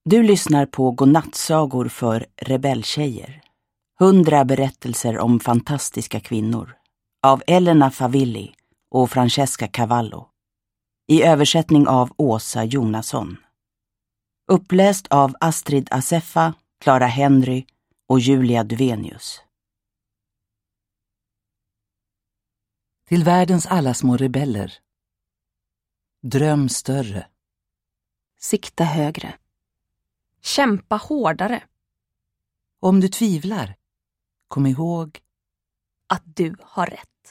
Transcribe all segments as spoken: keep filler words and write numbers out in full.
Du lyssnar på godnattsagor för rebelltjejer. Hundra berättelser om fantastiska kvinnor. Av Elena Favilli och Francesca Cavallo. I översättning av Åsa Jonasson. Uppläst av Astrid Assefa, Clara Henry och Julia Duvenius. Till världens alla små rebeller. Dröm större. Sikta högre. Kämpa hårdare. Om du tvivlar, kom ihåg Att du har rätt.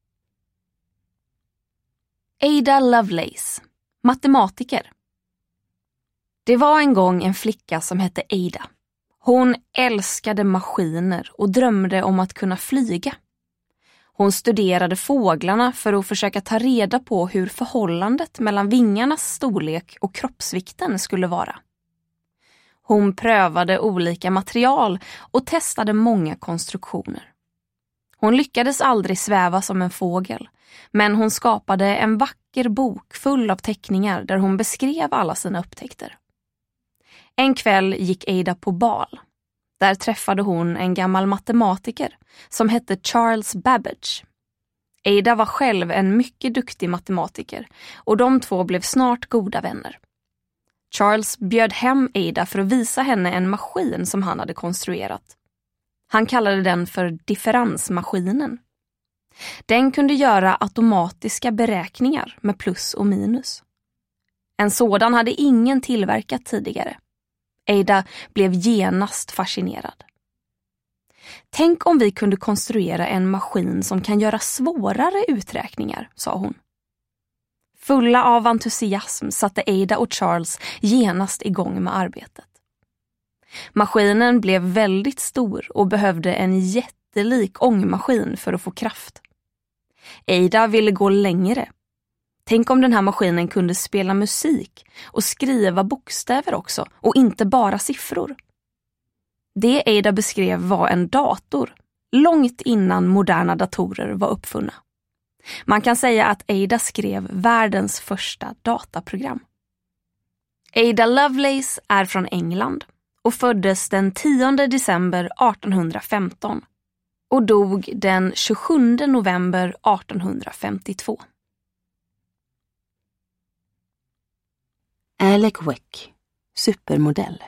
Ada Lovelace, matematiker. Det var en gång en flicka som hette Ada. Hon älskade maskiner och drömde om att kunna flyga. Hon studerade fåglarna för att försöka ta reda på hur förhållandet mellan vingarnas storlek och kroppsvikten skulle vara. Hon prövade olika material och testade många konstruktioner. Hon lyckades aldrig sväva som en fågel, men hon skapade en vacker bok full av teckningar där hon beskrev alla sina upptäckter. En kväll gick Ada på bal. Där träffade hon en gammal matematiker som hette Charles Babbage. Ada var själv en mycket duktig matematiker och de två blev snart goda vänner. Charles bjöd hem Ada för att visa henne en maskin som han hade konstruerat. Han kallade den för differensmaskinen. Den kunde göra automatiska beräkningar med plus och minus. En sådan hade ingen tillverkat tidigare. Ada blev genast fascinerad. Tänk om vi kunde konstruera en maskin som kan göra svårare uträkningar, sa hon. Fulla av entusiasm satte Ada och Charles genast igång med arbetet. Maskinen blev väldigt stor och behövde en jättelik ångmaskin för att få kraft. Ada ville gå längre. Tänk om den här maskinen kunde spela musik och skriva bokstäver också och inte bara siffror. Det Ada beskrev var en dator, långt innan moderna datorer var uppfunna. Man kan säga att Ada skrev världens första dataprogram. Ada Lovelace är från England och föddes den tionde december artonhundrafemton och dog den tjugosjunde november artonhundrafemtiotvå. Alec Weck, supermodell.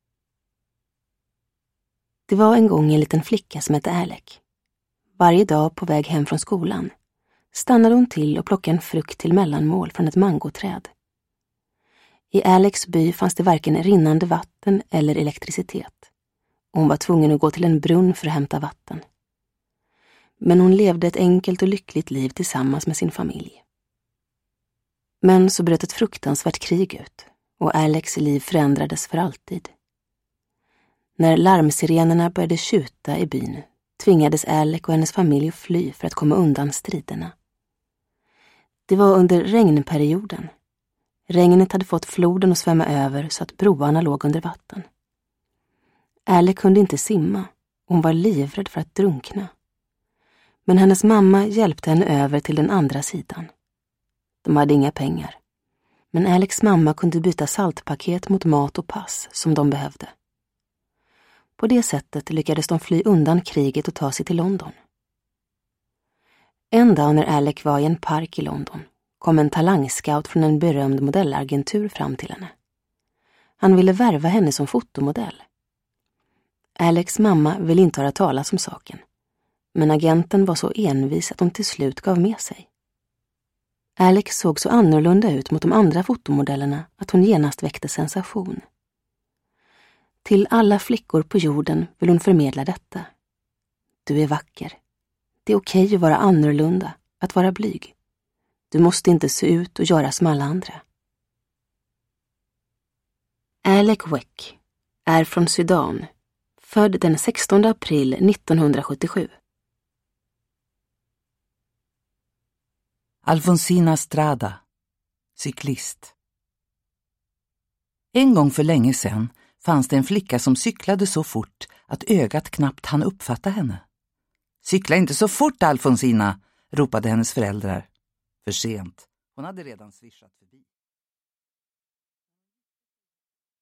Det var en gång en liten flicka som hette Alec. Varje dag på väg hem från skolan stannade hon till och plockade en frukt till mellanmål från ett mangoträd. I Alecs by fanns det varken rinnande vatten eller elektricitet. Hon var tvungen att gå till en brunn för att hämta vatten. Men hon levde ett enkelt och lyckligt liv tillsammans med sin familj. Men så bröt ett fruktansvärt krig ut och Alecs liv förändrades för alltid. När larmsirenerna började tjuta i byn tvingades Alec och hennes familj att fly för att komma undan striderna. Det var under regnperioden. Regnet hade fått floden att svämma över så att broarna låg under vatten. Alec kunde inte simma. Hon var livrädd för att drunkna. Men hennes mamma hjälpte henne över till den andra sidan. De hade inga pengar. Men Alecs mamma kunde byta saltpaket mot mat och pass som de behövde. På det sättet lyckades de fly undan kriget och ta sig till London. En dag när Alec var i en park i London kom en talangscout från en berömd modellagentur fram till henne. Han ville värva henne som fotomodell. Alecs mamma ville inte höra talas om saken, men agenten var så envis att hon till slut gav med sig. Alec såg så annorlunda ut mot de andra fotomodellerna att hon genast väckte sensation. Till alla flickor på jorden vill hon förmedla detta. Du är vacker. Det är okej att vara annorlunda, att vara blyg. Du måste inte se ut och göra som alla andra. Alec Weck är från Sudan, född den sextonde april nittonhundrasjuttiosju. Alfonsina Strada, cyklist. En gång för länge sedan fanns det en flicka som cyklade så fort att ögat knappt hann uppfatta henne. Cykla inte så fort, Alfonsina, ropade hennes föräldrar. För sent. Hon hade redan svischat förbi.